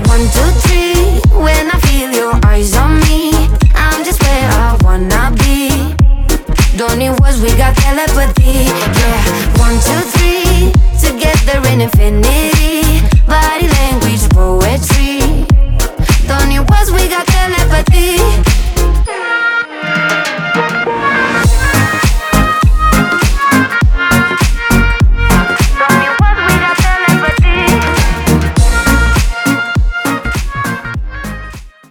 1, 2, 3. When I feel your eyes on me, I'm just where I wanna be. Don't need words, we got telepathy. Yeah, 1, 2, 3. Together in infinity.